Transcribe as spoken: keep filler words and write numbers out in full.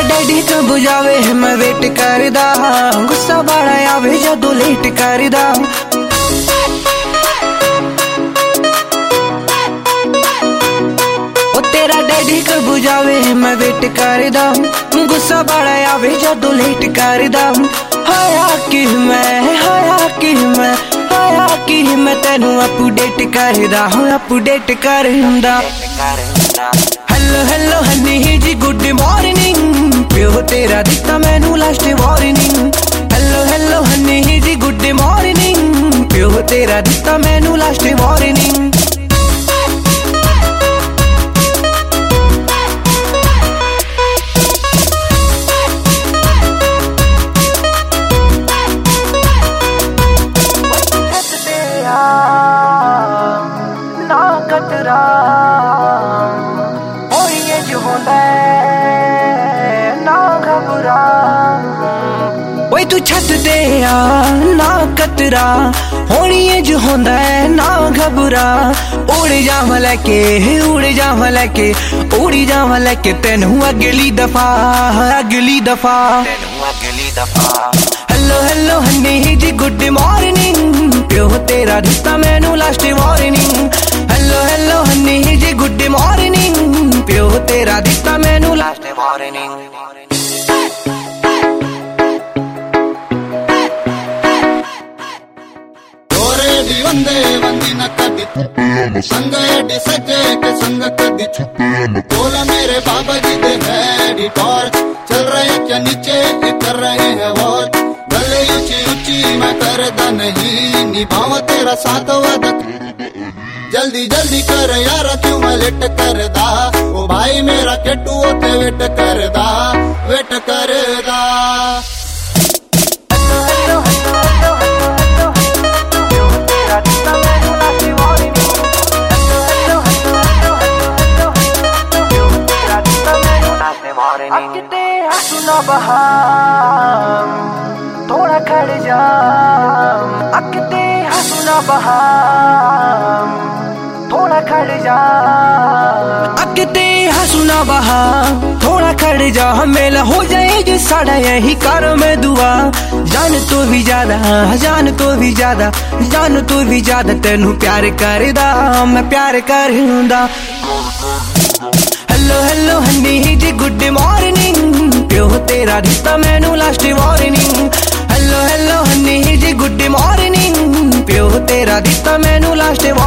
Daddy कब जावे मैं वेट करदा, गुस्सा बड़ा आवे जदों लेट करदा। ओ तेरा डैडी कब जावे मैं वेट करदा, गुस्सा बड़ा आवे जदों लेट करदा। हाया कि मैं हाया कि मैं हाया कि मैं तेनू अपडेट करदा, अपडेट करदा। Hello hello honey ji good morning, प्यो तेरा दिता मैनू last warning. Hello hello honey ji good morning, प्यो तेरा दिता मैनू लास्ट वार्निंग। ना कतरा ओए तू छत दे आ ना कतरा, होनी जो होंदा है ना घबरा। उड़ जावा लेके उड़ जावा लेके उड़ी जावा लेके तेनू अगली दफा अगली दफा अगली दफा। Hello hello honey ji good morning, प्यो तेरा दिता मैनू last warning. Hello hello honey ji good morning, प्यो तेरा दिता मैनू लास्ट वार्निंग। वंदे वंदी न कदी संग एडी सजे के संग कदी बोला मेरे बाबा जी दे हैडी टॉर्च, चल रहे क्या नीचे कर रहे हैं वॉच। गले ऊंची ऊंची मैं करदा नहीं, निभावा तेरा साथ वादा। जल्दी जल्दी कर यार क्यों मैं लेट करदा, ओ भाई मेरा केटू होते वेट करदा वेट करदा। अकते हंसना बहा थोड़ा खड़ जा, अकते हंसना बहा थोड़ा खड़ जा, अकते हंसना बहा थोड़ा खड़ जा। मेला हो जाए जो साड़ा यही कर में दुआ, जान तो भी ज्यादा जान तो भी ज्यादा जान तो भी ज्यादा तेनू प्यार करदा मैं प्यार करदा। Hello hello honey ji good morning, प्यो तेरा दिता मैनू last warning. Hello hello honey ji good morning, प्यो तेरा दिता मैनू लास्ट